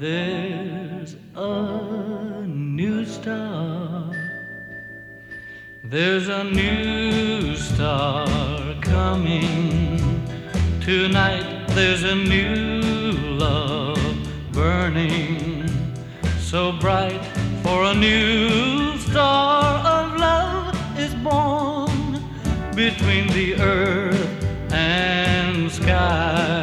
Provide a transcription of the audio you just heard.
There's a new star. There's a new star coming tonight. There's a new love burning so bright. For a new star of love is born between the earth and sky.